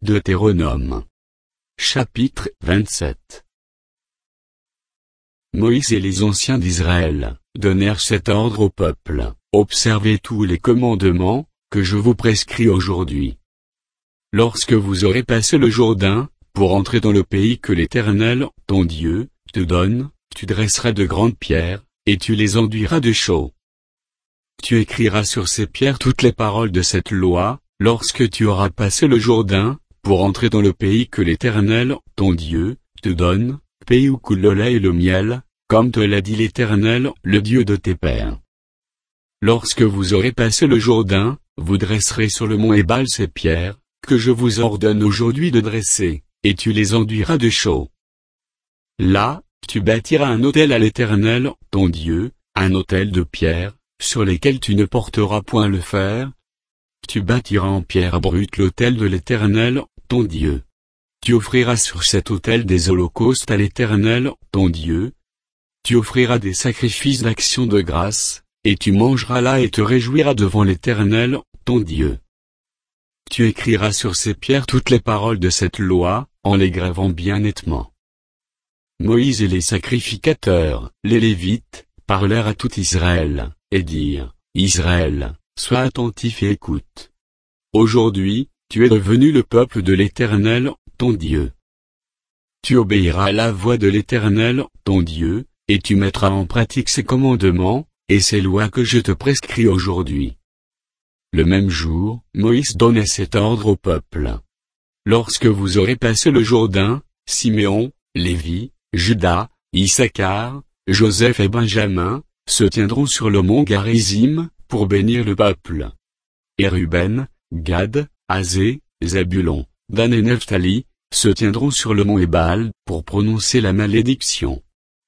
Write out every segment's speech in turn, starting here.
Deutéronome. Chapitre 27. Moïse et les anciens d'Israël donnèrent cet ordre au peuple: observez tous les commandements que je vous prescris aujourd'hui. Lorsque vous aurez passé le Jourdain, pour entrer dans le pays que l'Éternel, ton Dieu, te donne, tu dresseras de grandes pierres, et tu les enduiras de chaux. Tu écriras sur ces pierres toutes les paroles de cette loi, lorsque tu auras passé le Jourdain, pour entrer dans le pays que l'Éternel, ton Dieu, te donne, pays où coule le lait et le miel, comme te l'a dit l'Éternel, le Dieu de tes pères. Lorsque vous aurez passé le Jourdain, vous dresserez sur le mont Ébal ces pierres, que je vous ordonne aujourd'hui de dresser, et tu les enduiras de chaux. Là, tu bâtiras un autel à l'Éternel, ton Dieu, un autel de pierre, sur lesquels tu ne porteras point le fer. Tu bâtiras en pierre brute l'autel de l'Éternel, ton Dieu. Tu offriras sur cet autel des holocaustes à l'Éternel, ton Dieu. Tu offriras des sacrifices d'action de grâce, et tu mangeras là et te réjouiras devant l'Éternel, ton Dieu. Tu écriras sur ces pierres toutes les paroles de cette loi, en les gravant bien nettement. Moïse et les sacrificateurs, les Lévites, parlèrent à tout Israël, et dirent: Israël, sois attentif et écoute. Aujourd'hui, tu es devenu le peuple de l'Éternel, ton Dieu. Tu obéiras à la voix de l'Éternel, ton Dieu, et tu mettras en pratique ses commandements, et ses lois que je te prescris aujourd'hui. Le même jour, Moïse donnait cet ordre au peuple. Lorsque vous aurez passé le Jourdain, Siméon, Lévi, Juda, Issachar, Joseph et Benjamin, se tiendront sur le mont Garizim, pour bénir le peuple. Et Ruben, Gad, Asé, Zabulon, Dan et Nephtali, se tiendront sur le mont Ébal, pour prononcer la malédiction.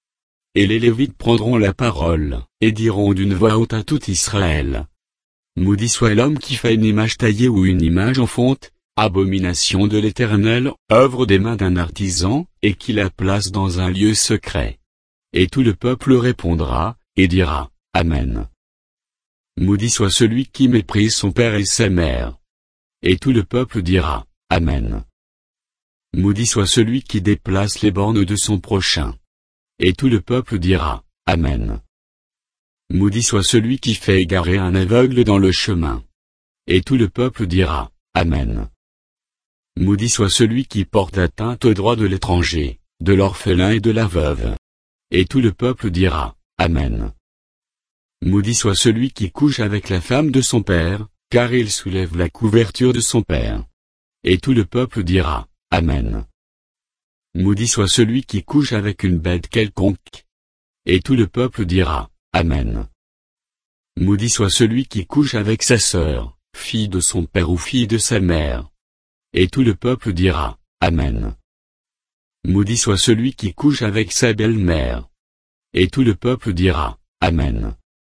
Et les Lévites prendront la parole, et diront d'une voix haute à tout Israël: Maudit soit l'homme qui fait une image taillée ou une image en fonte, abomination de l'Éternel, œuvre des mains d'un artisan, et qui la place dans un lieu secret. Et tout le peuple répondra, et dira: Amen. Maudit soit celui qui méprise son père et sa mère. Et tout le peuple dira: Amen. Maudit soit celui qui déplace les bornes de son prochain. Et tout le peuple dira: Amen. Maudit soit celui qui fait égarer un aveugle dans le chemin. Et tout le peuple dira: Amen. Maudit soit celui qui porte atteinte aux droits de l'étranger, de l'orphelin et de la veuve. Et tout le peuple dira: Amen. Maudit soit celui qui couche avec la femme de son père, car il soulève la couverture de son père. Et tout le peuple dira: Amen. Maudit soit celui qui couche avec une bête quelconque. Et tout le peuple dira: Amen. Maudit soit celui qui couche avec sa sœur, fille de son père ou fille de sa mère. Et tout le peuple dira: Amen. Maudit soit celui qui couche avec sa belle-mère. Et tout le peuple dira: Amen.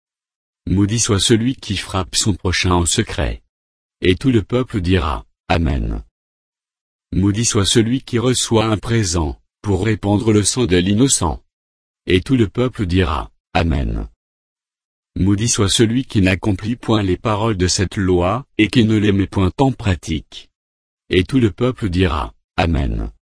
Maudit soit celui qui frappe son prochain en secret. Et tout le peuple dira: Amen. Maudit soit celui qui reçoit un présent, pour répandre le sang de l'innocent. Et tout le peuple dira: Amen. Maudit soit celui qui n'accomplit point les paroles de cette loi, et qui ne les met point en pratique. Et tout le peuple dira: Amen.